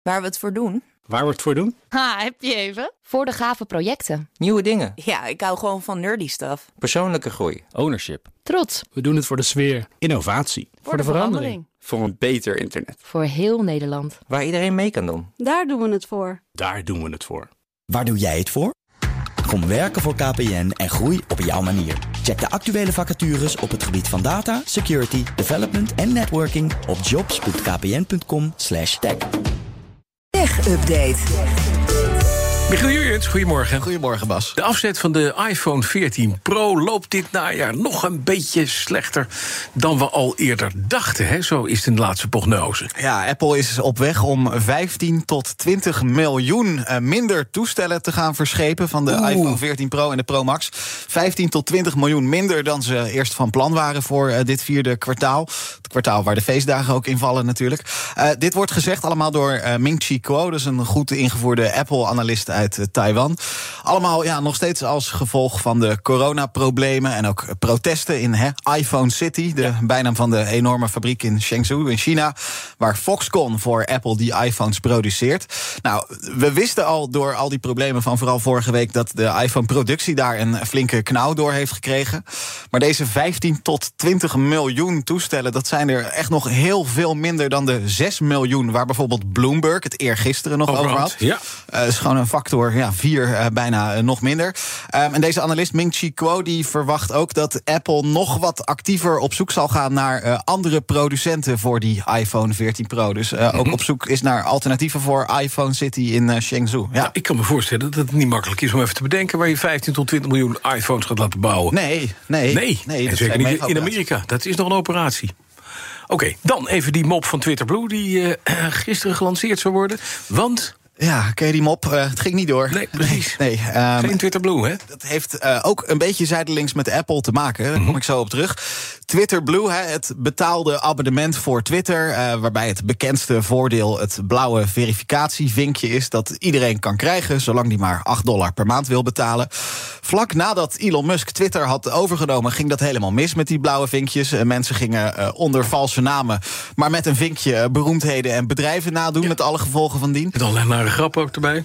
Waar we het voor doen? Waar we het voor doen? Ha, heb je even? Voor de gave projecten. Nieuwe dingen. Ja, ik hou gewoon van nerdy stuff. Persoonlijke groei. Ownership. Trots. We doen het voor de sfeer. Innovatie. Voor de verandering. Voor een beter internet. Voor heel Nederland. Waar iedereen mee kan doen. Daar doen we het voor. Daar doen we het voor. Waar doe jij het voor? Kom werken voor KPN en groei op jouw manier. Check de actuele vacatures op het gebied van data, security, development en networking op jobs.kpn.com/tech. Tech Update. Michiel Jurjens, goedemorgen. Goedemorgen, Bas. De afzet van de iPhone 14 Pro loopt dit najaar nog een beetje slechter dan we al eerder dachten. Hè? Zo is het in de laatste prognose. Ja, Apple is op weg om 15 tot 20 miljoen minder toestellen te gaan verschepen van de iPhone 14 Pro en de Pro Max. 15 tot 20 miljoen minder dan ze eerst van plan waren voor dit vierde kwartaal. Het kwartaal waar de feestdagen ook invallen natuurlijk. Dit wordt gezegd allemaal door Ming-Chi Kuo, dus een goed ingevoerde Apple-analyst uit Taiwan. Allemaal nog steeds als gevolg van de coronaproblemen en ook protesten in iPhone City, de bijnaam van de enorme fabriek in Chengdu in China, waar Foxconn voor Apple die iPhones produceert. Nou, we wisten al door al die problemen van vooral vorige week dat de iPhone-productie daar een flinke knauw door heeft gekregen. Maar deze 15 tot 20 miljoen toestellen, dat zijn er echt nog heel veel minder dan de 6 miljoen waar bijvoorbeeld Bloomberg het eergisteren nog over had. Ja. Is gewoon een factor 4, bijna nog minder. En deze analist Ming-Chi Kuo die verwacht ook dat Apple nog wat actiever op zoek zal gaan naar andere producenten voor die iPhone 14 Pro. Dus ook op zoek is naar alternatieven voor iPhone City in Chengdu. Ja. Ik kan me voorstellen dat het niet makkelijk is om even te bedenken waar je 15 tot 20 miljoen iPhones gaat laten bouwen. Nee. En zeker niet in Amerika. Dat is nog een operatie. Oké, dan even die mop van Twitter Blue die gisteren gelanceerd zou worden. Want ja, ken je die mop? Het ging niet door. Nee, precies. Geen Twitter Blue, hè? Dat heeft ook een beetje zijdelings met Apple te maken. Daar kom ik zo op terug. Twitter Blue, het betaalde abonnement voor Twitter, waarbij het bekendste voordeel het blauwe verificatievinkje is dat iedereen kan krijgen, zolang die maar $8 per maand wil betalen. Vlak nadat Elon Musk Twitter had overgenomen, ging dat helemaal mis met die blauwe vinkjes. Mensen gingen onder valse namen, maar met een vinkje beroemdheden en bedrijven nadoen, met alle gevolgen van dien. Met allerlei nare grappen ook erbij.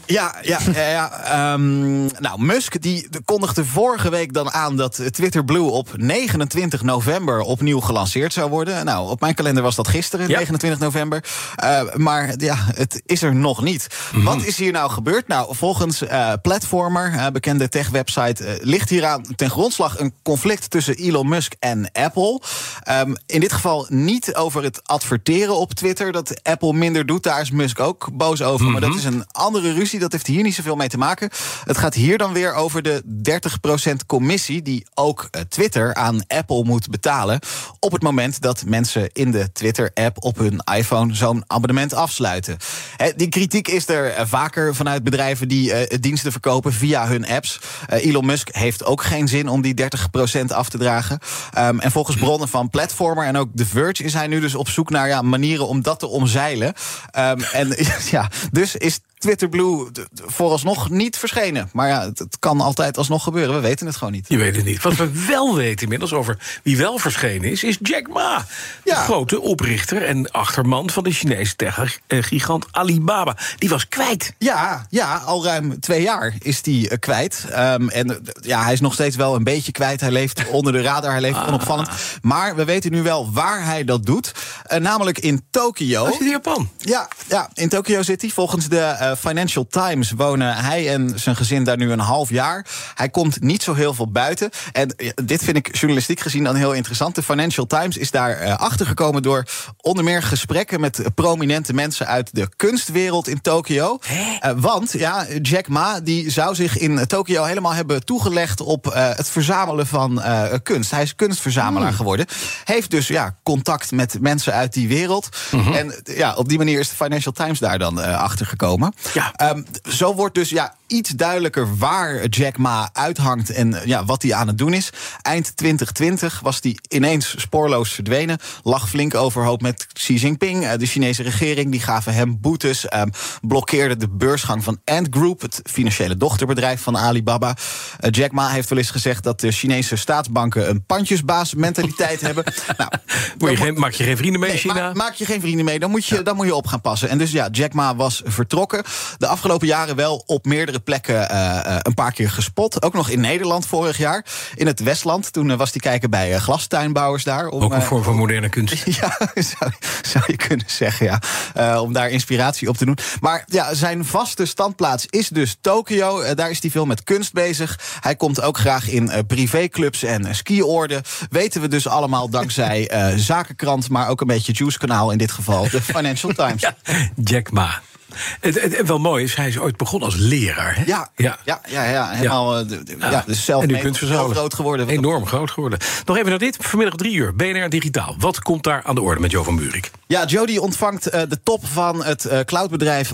Nou, Musk die kondigde vorige week dan aan dat Twitter Blue op 29 november opnieuw gelanceerd zou worden. Nou, op mijn kalender was dat gisteren, 29 november. Maar ja, het is er nog niet. Wat is hier nou gebeurd? Nou, volgens Platformer, bekende tech-website, ligt hieraan ten grondslag een conflict tussen Elon Musk en Apple. In dit geval niet over het adverteren op Twitter, dat Apple minder doet. Daar is Musk ook boos over. Maar dat is een andere ruzie, dat heeft hier niet zoveel mee te maken. Het gaat hier dan weer over de 30% commissie die ook Twitter aan Apple moet betalen op het moment dat mensen in de Twitter-app op hun iPhone zo'n abonnement afsluiten. Die kritiek is er vaker vanuit bedrijven die diensten verkopen via hun apps. Elon Musk heeft ook geen zin om die 30% af te dragen. En volgens bronnen van Platformer en ook The Verge is hij nu dus op zoek naar manieren om dat te omzeilen. Dus is Twitter Blue vooralsnog niet verschenen. Maar ja, het kan altijd alsnog gebeuren. We weten het gewoon niet. Je weet het niet. Wat we wel weten inmiddels over wie wel verschenen is Jack Ma. De grote oprichter en achterman van de Chinese tech-gigant Alibaba. Die was kwijt. Ja, al ruim 2 jaar is die kwijt. Hij is nog steeds wel een beetje kwijt. Hij leeft onder de radar, hij leeft onopvallend. Maar we weten nu wel waar hij dat doet. Namelijk in Tokio. Hij zit in Japan. Ja, in Tokio zit hij. Volgens de Financial Times wonen hij en zijn gezin daar nu een half jaar. Hij komt niet zo heel veel buiten. En dit vind ik journalistiek gezien dan heel interessant. De Financial Times is daar achtergekomen door onder meer gesprekken met prominente mensen uit de kunstwereld in Tokio. Want Jack Ma die zou zich in Tokio helemaal hebben toegelegd op het verzamelen van kunst. Hij is kunstverzamelaar geworden. Heeft dus contact met mensen uit die wereld. En op die manier is de Financial Times daar dan achtergekomen. Ja. Zo wordt dus iets duidelijker waar Jack Ma uithangt en wat hij aan het doen is. Eind 2020 was hij ineens spoorloos verdwenen. Lag flink overhoop met Xi Jinping. De Chinese regering die gaven hem boetes. Blokkeerde de beursgang van Ant Group, het financiële dochterbedrijf van Alibaba. Jack Ma heeft wel eens gezegd dat de Chinese staatsbanken een pandjesbaas-mentaliteit hebben. Nou, maak je geen vrienden mee in China? Maak je geen vrienden mee, dan moet je op gaan passen. En dus Jack Ma was vertrokken. De afgelopen jaren wel op meerdere plekken een paar keer gespot. Ook nog in Nederland vorig jaar. In het Westland. Toen was hij kijken bij glastuinbouwers daar. Ook een vorm van moderne kunst. Ja, zou je kunnen zeggen, om daar inspiratie op te doen. Maar zijn vaste standplaats is dus Tokio. Daar is hij veel met kunst bezig. Hij komt ook graag in privéclubs en skiorden. Weten we dus allemaal dankzij Zakenkrant, maar ook een beetje Juice Kanaal in dit geval, de Financial Times. Ja, Jack Ma. Het wel mooi is, hij is ooit begonnen als leraar. Hè? Ja. Helemaal. Dus zelf en nu kunt heel groot geworden. Enorm groot geworden. Nog even naar dit. Vanmiddag 3:00. BNR Digitaal. Wat komt daar aan de orde met Jo van Buurik? Ja, Joe die ontvangt de top van het cloudbedrijf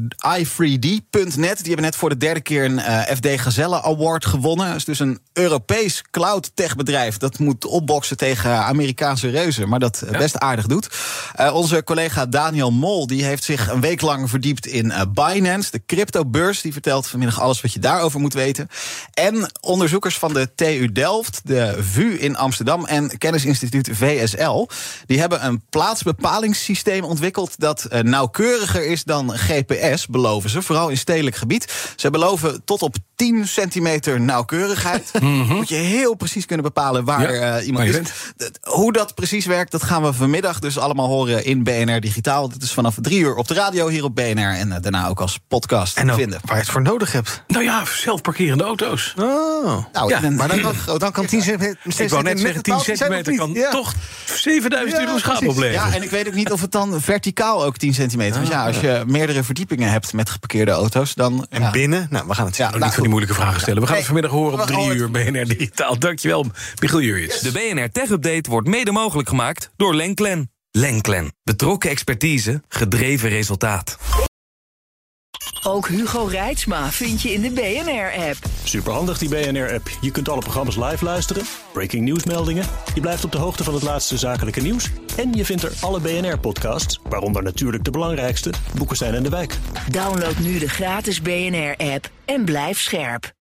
i3D.net. Die hebben net voor de derde keer een FD Gazelle Award gewonnen. Dat is dus een Europees cloud techbedrijf. Dat moet opboksen tegen Amerikaanse reuzen. Maar dat best aardig doet. Onze collega Daniel Mol die heeft zich een week lang verdiept in Binance, de cryptobeurs. Die vertelt vanmiddag alles wat je daarover moet weten. En onderzoekers van de TU Delft, de VU in Amsterdam en kennisinstituut VSL... die hebben een plaatsbepalingssysteem ontwikkeld dat nauwkeuriger is dan GPS, beloven ze. Vooral in stedelijk gebied. Ze beloven tot op 10 centimeter nauwkeurigheid. Moet je heel precies kunnen bepalen waar iemand is. Hoe dat precies werkt, dat gaan we vanmiddag dus allemaal horen in BNR Digitaal. Dat is vanaf 3:00 op de radio hier op BNR en daarna ook als podcast te vinden. Waar je het voor nodig hebt. Nou ja, zelfparkerende auto's. Maar dan kan 10 centimeter... Ik wou net zeggen, 10 centimeter kan toch 7000 euro schade opleveren. Ja, en ik weet ook niet of het dan verticaal ook 10 centimeter. Want als je meerdere verdiepingen hebt met geparkeerde auto's, dan... En binnen? Nou, we gaan het zien. Niet van die moeilijke vragen stellen. We gaan het vanmiddag horen op 3:00 BNR Digitaal. Dankjewel, Michiel Jurjens. De BNR Tech Update wordt mede mogelijk gemaakt door Lenklen. Lenklen. Betrokken expertise, gedreven resultaat. Ook Hugo Reitsma vind je in de BNR-app. Superhandig die BNR-app. Je kunt alle programma's live luisteren, breaking nieuwsmeldingen. Je blijft op de hoogte van het laatste zakelijke nieuws. En je vindt er alle BNR-podcasts, waaronder natuurlijk de belangrijkste, Boekenstein en de Wijk. Download nu de gratis BNR-app en blijf scherp.